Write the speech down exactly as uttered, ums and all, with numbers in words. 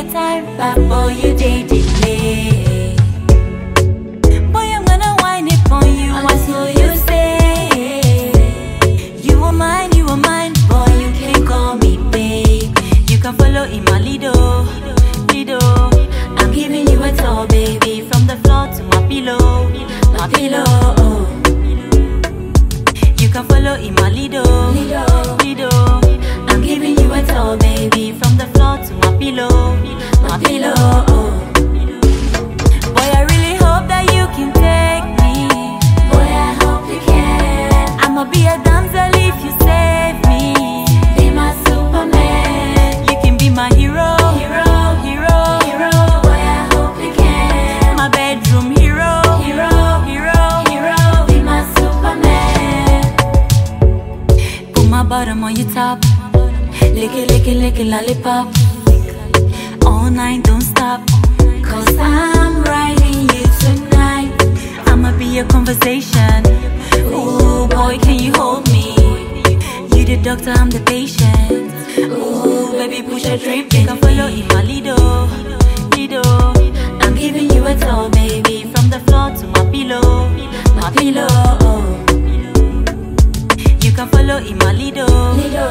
time, but boy, you did delay. Boy, I'm gonna whine it for you until you say you are mine, you are mine. Boy, you can call me babe. You can follow in my lido, lido. I'm giving you a tour, baby, from the floor to my pillow, my pillow. You can follow in my lido, lido, lido. I'm giving you a tour, baby, from the floor to my pillow, my pillow. Boy, I really hope that you can take me. Boy, I hope you can. I'ma be a damsel if you save me. Be my Superman. You can be my hero, hero, hero, hero. Boy, I hope you can. My bedroom hero, hero, hero, hero. Be my Superman. Put my bottom on your top. Lick it, lick it, lick it, lollipop. All night, don't stop. Cause I'm writing you tonight. I'ma be your conversation. Ooh, boy, can you hold me? You the doctor, I'm the patient. Ooh, baby, push a drip. You can follow in my lido, lido. I'm giving you a tour, baby, from the floor to my pillow, my pillow. You can follow in my lido, lido,